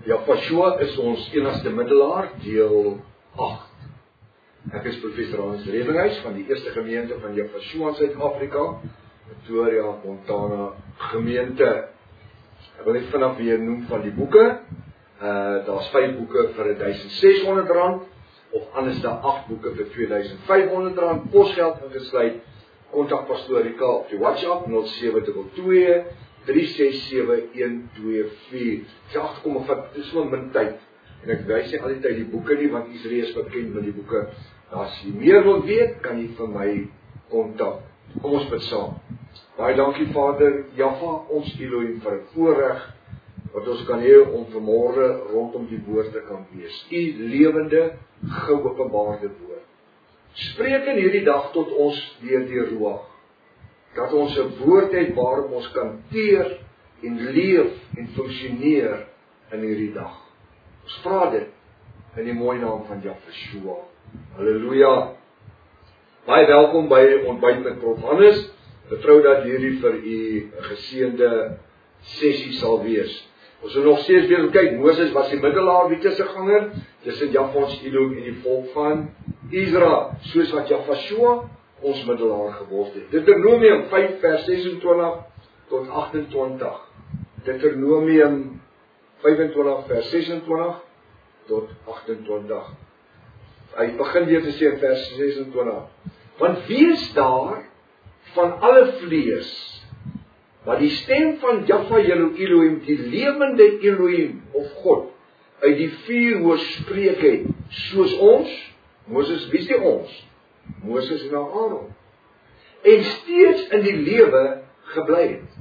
Joshua is ons enigste middelaar, deel 8. Ek is professor Hans Redinghuis van die eerste gemeente van Joshua in Suid-Afrika, Pretoria, Montana gemeente. Ek wil net vanaf weer noem van die boeke. Daar's 5 boeke vir R1,600, of anders dan 8 boeke vir R2,500, posgeld ingesluit. Kontak Pastoor Rika op die WhatsApp 0722 367 124. Ek agterkom vat dis so min tyd. En ek wys nie al die tyd die boeke nie, want is reeds bekend met die boeke. As jy meer wil weet, kan jy vir my kontak. Kom ons bid saam. Baie dankie Vader Jahwe, ons Elohim, vir 'n voorreg wat ons kan hê om vanmôre rondom die woord te kan wees. U lewende, geopenbaarde woord. Spreek in hierdie dag tot ons deur die Ruach, dat ons 'n woord het waarom ons kan teer en leef en funksioneer in hierdie dag. Ons vra dit in die mooi naam van Joshua. Halleluja. Baie welkom by Ontbyt met Prof. Hannes. Vertrou dat hierdie vir u 'n geseënde sessie sal wees. Ons wil nog steeds weer kyk, Moses was die middelaar, die tussenganger tussen Jahwe ons Elohim en die volk van Israel, soos wat Joshua ons middelaar geword het. Deuteronomium 5 vers 26 tot 28. Deuteronomium 25 vers 26 tot 28. Hy begin weer te sê in vers 26. Want wees daar van alle vlees, wat die stem van Jahwe jou Elohim, die lewende Elohim of God, uit die vuur hoor spreek het, soos ons, Moses, wie sê ons? Moses en Aaron. En steeds in die lewe gebly het.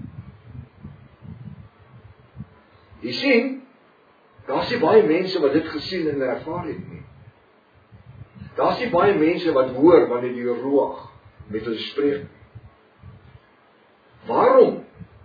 Jy sien, daar's nie baie mense wat dit gesien en ervaar het nie. Daar's nie baie mense wat hoor wanneer die Ruach met hulle spreek. Waarom?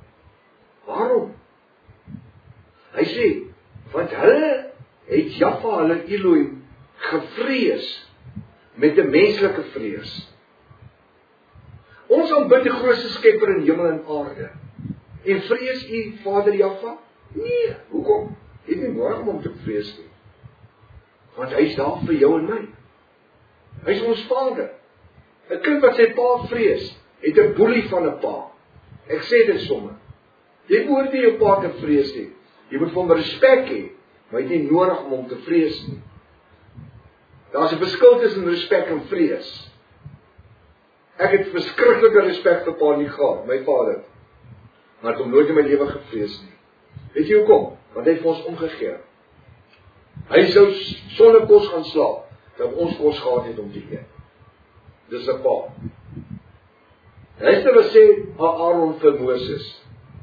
Hy sê, want hulle het Jahwe, hulle Elohim, gevrees met 'n menslike vrees. Ons aanbid die grootste skepper in hemel en aarde. En vrees u Vader Jahwe? Nee, hoekom? Jy het nie nodig om te vrees nie. Want hy is daar vir jou en my. Hy is ons Vader. 'n Kind wat sy pa vrees, het 'n boelie van 'n pa. Ek sê dit sommer. Jy behoort nie jou pa te vrees nie. Jy moet vir hom respek hê, maar jy het nie nodig om hom te vrees nie. Daar's 'n verskil tussen respek en vrees. Ek het verskriklike respek vir pa nie gehad, my vader. Maar ek het hom nooit in my lewe gevrees nie. Weet jy hoekom? Want hy het vir ons omgegee. Hy sou sonder kos gaan slaap, dat ons kos gehad het om te eet. Dis 'n pa. Hy het hulle sê, Aaron vir Moses,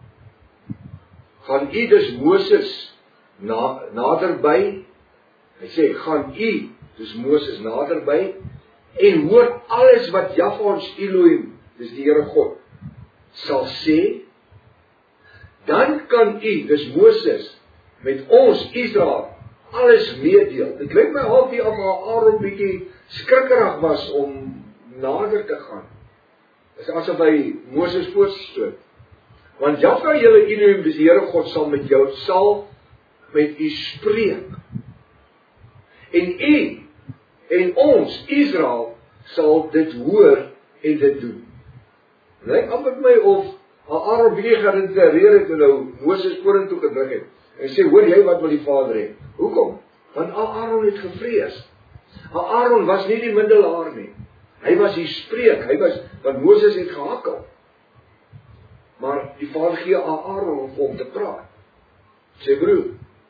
gaan u dus Moses naderby, hy sê, gaan u dus Moses naderby, en hoor alles wat Jahwe ons Elohim, dis die Here God, sal sê, dan kan u, dus Moses, met ons Israel, alles meedeel. Dit lyk my half die Aaron bietjie skrikkerig was om nader te gaan. Dis asof hy Moses voorstoot. Want Jahwe julle Elohim, dis die Here God, sal met u spreek. En u en ons, Israel, sal dit hoor en dit doen. Lyk amper my of Aaron bietjie geïnteresseerd het en nou Moses vorentoe gedruk het. En sê, hoor jy wat wil die Vader hê? Hoekom? Want Aaron het gevrees. Aaron was nie die middelaar nie. Hy was die spreek, want Moses het gehakkel. Maar die Vader gee Aaron om vir hom te praat. Sê broer,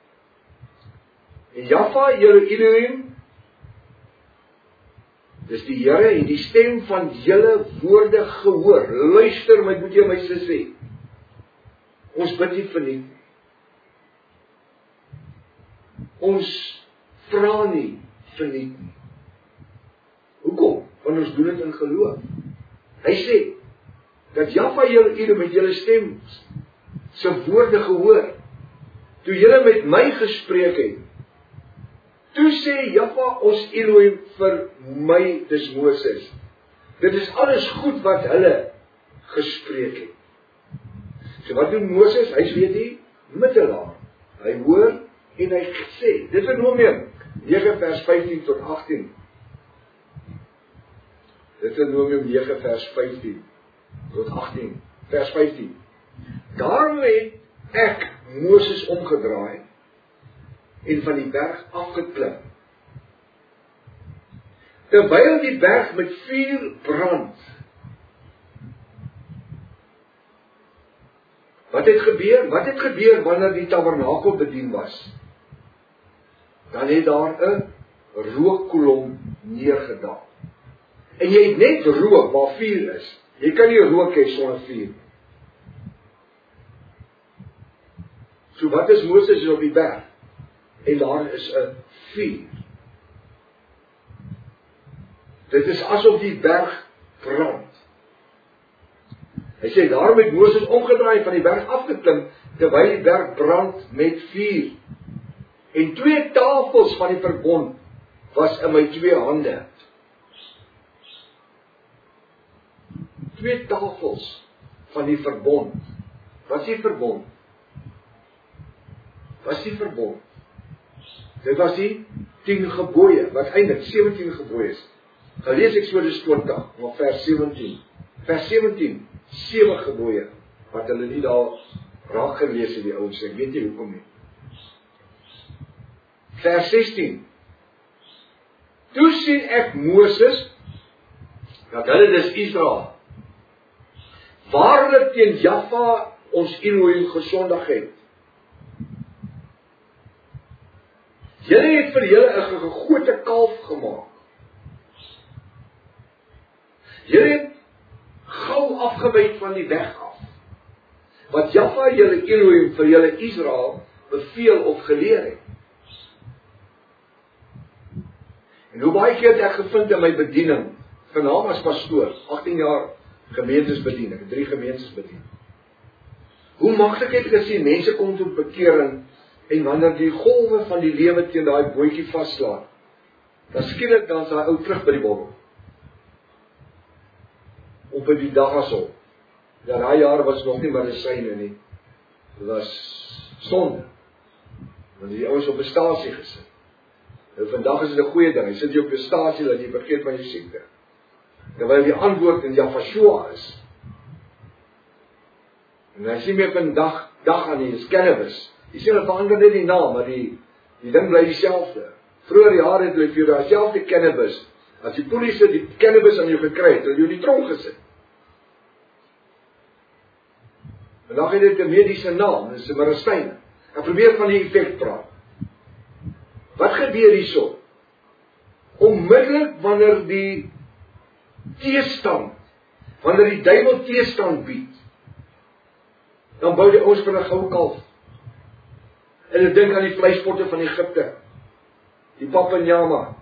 en Jahwe, julle Elohim, dis die Here en die stem van julle woorde gehoor. Luister, my broer, my sussie. Ons bid nie verniet. Ons vra nie verniet nie. Hoekom? Want ons doen dit in geloof. Hy sê, dat Jahwe julle Elohim met julle stem se woorde gehoor. Toe julle met my gespreek het, toe sê Jahwe ons Elohim vir my, dis Moses, dit is alles goed wat hulle gespreek het. So wat doen Moses? Hy is weet die middelaar. Hy hoor En hy sê, Deuteronomium 9 vers 15 tot 18. Deuteronomium 9 vers 15 tot 18. Vers 15. Daarom het ek Moses omgedraai en van die berg afgeklim. Terwyl die berg met vuur brand. Wat het gebeur? Wat het gebeur wanneer die tabernakel bedien was? Dan het daar 'n rookkolom neergedaal. En jy het net rook waar vuur is. Jy kan nie rook hê sonder vuur. So wat is Moses is op die berg? En daar is 'n vuur. Dit is asof die berg brand. Hy sê, daarom het Moses omgedraai van die berg afgeklim, terwyl die berg brand met vuur. En 2 tafels van die verbond was in my 2 hande. 2 tafels van die verbond. Wat is die verbond? Wat is die verbond? Dit was die 10 gebooie, wat eintlik 17 gebooie is. Gelees Eksodus 20, maar vers 17. Vers 17, 7 gebooie, wat hulle nie daar raak gelees het die ouens, ek weet nie hoekom nie. Vers 16. Toe sien ek Moses, dat hulle dis Israel, waarlik teen Jahwe ons Elohim gesondig het. Julle het vir julle 'n gegote kalf gemaak. Julle het gou afgewyk van die weg af, wat Jahwe julle Elohim vir julle Israel beveel of geleer het. En hoe baie keer het ek gevind in my bediening, vernaam as pastoor, 18 jaar gemeentes bedien, ek het 3 gemeentes bedien. Hoe maklik het ek gesien, mense kom tot bekering, en wanneer die golwe van die lewe teen daai bootjie vasslaat, dan skielik dan is daai ou terug by die borrel. Op by die dagasol. Ja, daai jaar was nog nie medisyne nie. Dit was sonde. Want die ouens op 'n stasie gesit. Nou vandag is dit 'n goeie ding. Jy sit jy op 'n stasie dat jy vergeet van jou siekte. Terwyl die antwoord in Yahshua is. En hy sien meer vandag aan die is cannabis. Jy sien hulle verander net die naam, maar die ding bly dieselfde. Vroeger jare het hulle vir jou dieselfde cannabis. As die polisie die cannabis aan jou gekry het, het jy in die tronk gesit. Vandag het dit 'n mediese naam, dit is 'n medisyne. Ek probeer van die effek praat. Wat gebeur hierso? Onmiddellik wanneer die teestand, wanneer die duiwel teestand bied, dan bou die ouens vir 'n goue kalf. En hulle dink aan die vleispotte van Egipte, die papanjama.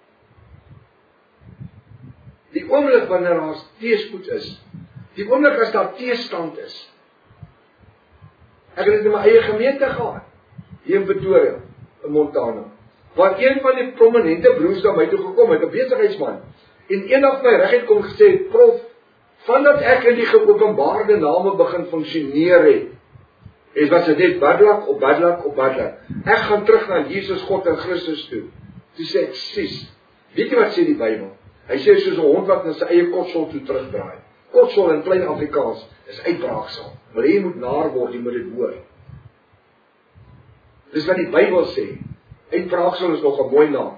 Die oomblik wanneer daar teespoed is, die oomblik as daar teestand is. Ek het dit in my eie gemeente gehad, hier in Pretoria, in Montana, waar een van die prominente broers na my toe gekom het, 'n besigheidsman, en eendag my reguit kom gesê, prof, vandat ek in die geopenbaarde name begin funksioneer het, was dit net badlak op badlak op badlak. Ek gaan terug na Jesus God en Christus toe. Toe sê ek, sis, weet jy wat sê die Bybel? Hy sê soos 'n hond wat na sy eie kotsel toe terugdraai. Kotsel in klein Afrikaans is uitbraaksel. Maar jy moet naar word, jy moet dit hoor. Dis wat die Bybel sê. Uitbraaksel is nog 'n mooi naam.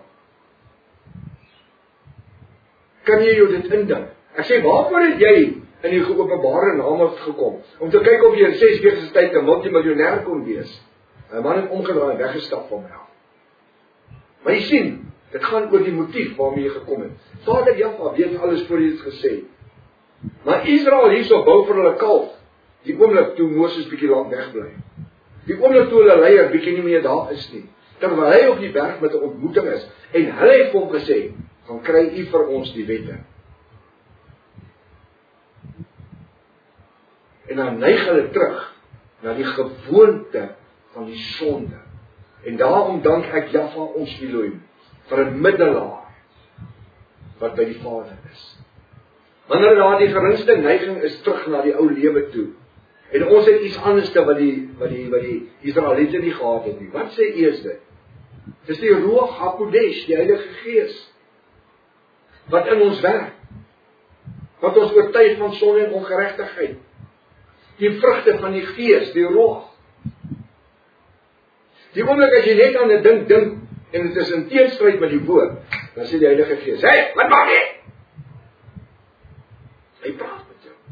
Kan jy jou dit indink? Ek sê, waarvoor het jy in die geopenbare name gekom? Om te kyk of jy in 6 weke se tyd 'n multimiljonêr kon wees. 'n Man het omgedraai en weggestap van my af. Maar jy sien, dit gaan oor die motief waarmee jy gekom het. Vader Jahwe weet alles voor jy dit gesê. Maar Israel hierso bou vir hulle kalf. Die oomblik toe Moses bietjie lank wegbly. Die oomblik toe hulle leier bietjie nie meer daar is nie. Terwyl hy op die berg met 'n ontmoeting is. En hulle het hom gesê, dan kry u vir ons die wette. En dan neig hulle terug na die gewoonte van die sonde. En daarom dank ek Jahwe ons Elohim vir 'n middelaar wat by die Vader is. Wanneer daar die geringste neiging is terug na die ou lewe toe, En ons het iets anders wat die Israeliete nie gehad het nie. Wat sê eers dit? Dis die Ruach HaKodesh, die Heilige Gees, wat in ons werk, wat ons oortuig van sonde en ongeregtigheid. Die vrugte van die Gees, die Ruach. Die oomblik as jy net aan 'n ding dink, en dit is in teenstryd met die woord, dan sê die Heilige Gees, hey, wat maak jy? Hy praat met jou.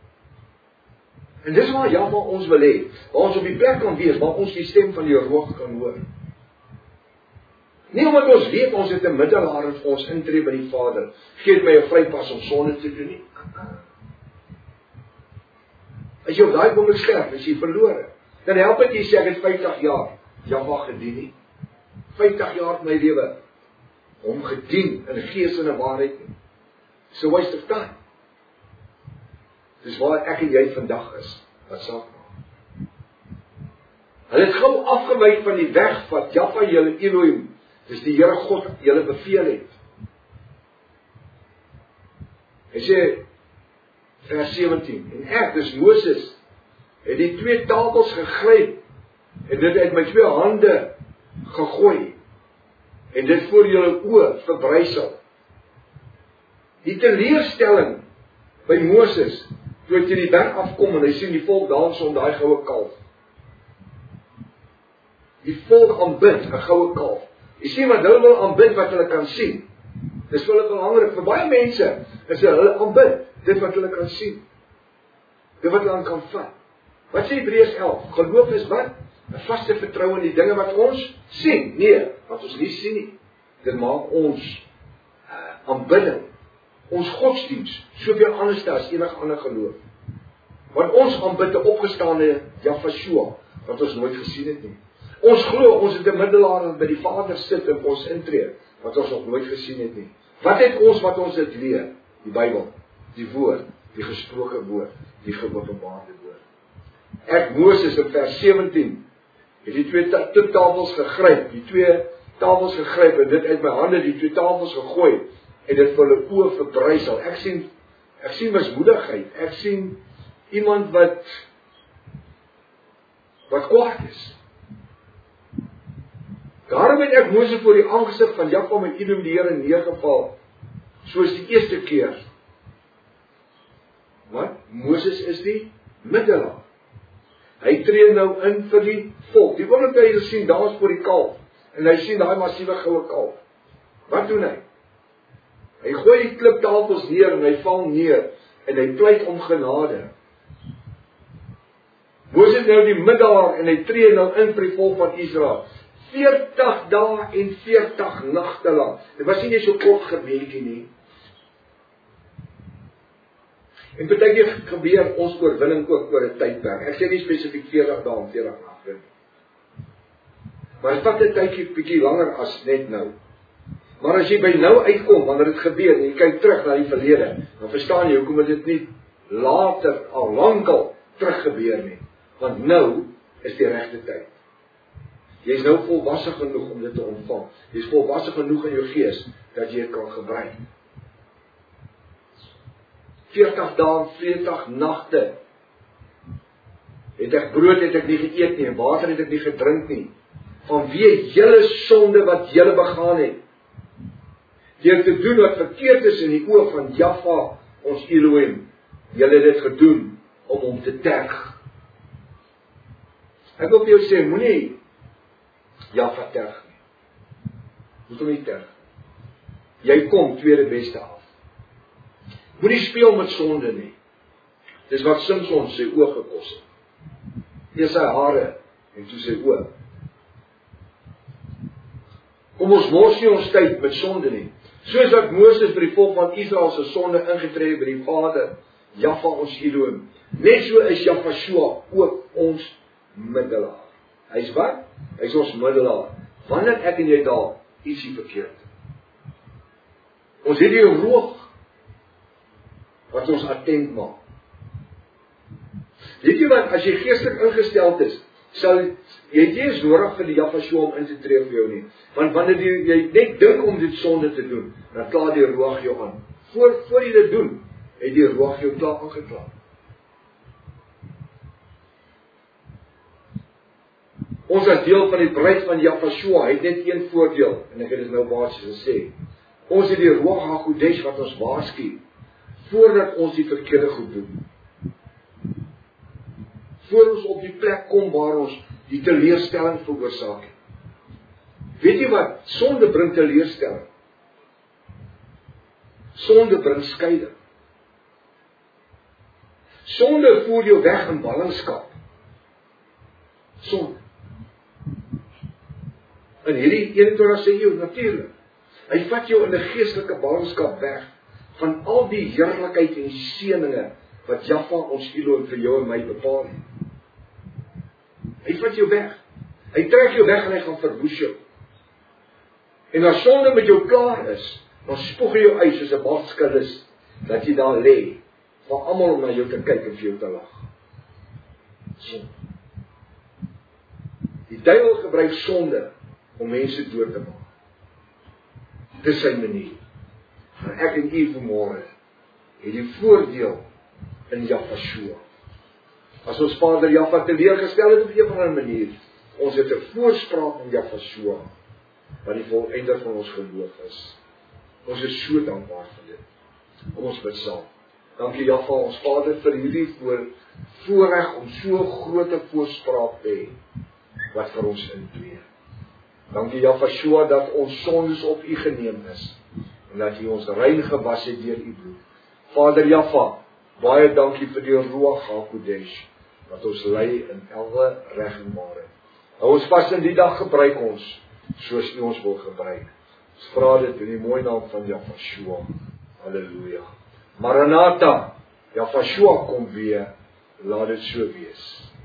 En dis waar Jahwe ons wil hê, waar ons op die plek kan wees, waar ons die stem van die Ruach kan hoor. Nie omdat ons weet ons het 'n middelaar en ons intree by die Vader, gee my 'n vrypas om sonde te doen nie. As jy op daai oomblik sterf, is jy verlore. Dan help dit jy sê ek het 50 jaar Jahwe gedien nie. 50 jaar my lewe hom gedien in gees en in waarheid nie. It's a waste of time. Dis waar ek en jy vandag is, wat saak maak. Hulle het gou afgewyk van die weg wat Jahwe julle Elohim, dis die Here God julle beveel het. Hy sê vers 17, en ek, dis Moses, het die 2 tafels gegryp en dit uit my 2 hande gegooi en dit voor julle oë verbrysel. Die teleurstelling by Moses, toe hy teen die berg afkom en hy sien die volk dans om daai goue kalf. Die volk aanbid 'n goue kalf. Jy sien wat hulle wil aanbid wat hulle kan sien. Dis vir hulle belangrik, vir baie mense is hulle aanbid dit wat hulle kan sien. Dit wat hulle aan kan vat. Wat sê Hebreërs 11? Geloof is wat? 'n vaste vertroue in die dinge wat ons sien. Nee, wat ons nie sien nie. Dit maak ons aanbidding, ons godsdiens, soveel anders as enige ander geloof. Want ons aanbid 'n opgestaane Jahwe, wat ons nooit gesien het nie. Ons glo, ons het 'n middelaar wat by die Vader sit en ons intree, wat ons nog nooit gesien het nie. Wat het ons wat ons het leer? Die Bybel, die woord, die gesproke woord, die geopenbaarde woord. Ek, Moses, in vers 17, het die 2 tafels gegryp, en dit uit my hande, die 2 tafels gegooi, en dit vir hulle oë verbrysel. Ek sien mismoedigheid, ek sien iemand wat kwaad is. Daarom het ek Moses voor die aangesig van Jahwe my Elohim die Here neergeval, soos die eerste keer. Wat? Moses is die middelaar. Hy tree nou in vir die volk. Die oomblik wat jy sien, daar is voor die kalf, en hy sien daai massiewe goue kalf. Wat doen hy? Hy gooi die kliptafels neer, en hy val neer, en hy pleit om genade. Moses nou die middelaar, en hy tree nou in vir die volk van Israel. 40 dae en 40 nagte lank. Dit was nie so kort gebedjie nie. En partykeer gebeur ons oorwinning ook oor 'n tydperk. Ek sê nie spesifiek 40 dae en 40 nagte nie. Maar dit vat 'n tydjie bietjie langer as net nou. Maar as jy by nou uitkom, wanneer dit gebeur en jy kyk terug na die verlede, dan verstaan jy hoekom dit nie later al lankal terug gebeur nie. Want nou is die regte tyd. Jy is nou volwasse genoeg om dit te ontvang. Jy is volwasse genoeg in jou gees dat jy dit kan gebruik. 40 dae, 40 nagte. Het ek brood het ek nie geëet nie, en water het ek nie gedrink nie. Vanweë julle sonde wat julle begaan het. Deur te doen wat verkeerd is in die oë van Jahwe, ons Elohim. Julle het dit gedoen om hom te terg. Ek wil vir jou sê, moenie Jahwe terg nie. Moet hom nie terg. Jy kom tweede beste af. Moenie speel met sonde nie. Dis wat Samson sy oë gekos het. Eers sy hare en toe sy oë. Kom ons mors nie ons tyd met sonde nie. Soos wat Moses by die volk van Israel se sonde ingetree by die Vader, Jahwe ons Elohim. Net so is Jahwe ook ons middelaar. Hy's wat? Hy's ons middelaar. Wanneer ek en jy daar ietsie verkeerd. Ons het die Ruach wat ons attent maak. Weet jy wat, as jy geestelik ingesteld is, sal jy nie eens nodig vir die Jahwe om in te tree vir jou nie. Want wanneer jy net dink om dit sonde te doen, dan kla die Ruach jou aan. Voor jy dit doen, het die Ruach jou klaar aangekla. Ons as deel van die bruid van Jahvashua het net een voordeel, en ek het dit nou basies gesê. Ons het die Ruach HaKodesh wat ons waarsku, voordat ons die verkeerde goed doen. Voor ons op die plek kom waar ons die teleurstelling veroorsaak het. Weet jy wat? Sonde bring teleurstelling. Sonde bring skeiding. Sonde voer jou weg in ballingskap. Sonde. En hierdie 21 sê jou natuurlik. Hy vat jou in 'n geestelike ballingskap weg van al die heerlikheid en die seëninge wat Jahwe ons Elohim vir jou en my bepaal het. Hy vat jou weg. Hy trek jou weg en hy gaan verwoes jou. En as sonde met jou klaar is, dan spoeg hy jou uit soos 'n badskulus, dat jy daar lê, vir almal om na jou te kyk en vir jou te lag. Sonde. Die duiwel gebruik sonde om mense dood te maak. Dis sy manier. Maar ek en u vanmôre het die voordeel in Jahvashua. As ons Vader Jahwe teleurgestel het op 'n of ander manier, ons het 'n voorspraak in Jahvashua, wat die volëinder van ons geloof is. Ons is so dankbaar vir dit. Kom ons bid saam. Dankie Jahwe, ons Vader, vir hierdie voorreg om so groot 'n voorspraak te hê, wat vir ons intree. Dankie Jahvashua dat ons sondes op u geneem is, en dat u ons rein gewas het deur u bloed. Vader Jahwe, baie dankie vir die Ruach HaKodesh, wat ons lei in elke reg en waarheid. Hou ons vas in die dag, gebruik ons, soos u ons wil gebruik. Ons vra dit in die mooi naam van Jahvashua. Halleluja. Maranatha, Jahvashua kom weer, laat dit so wees.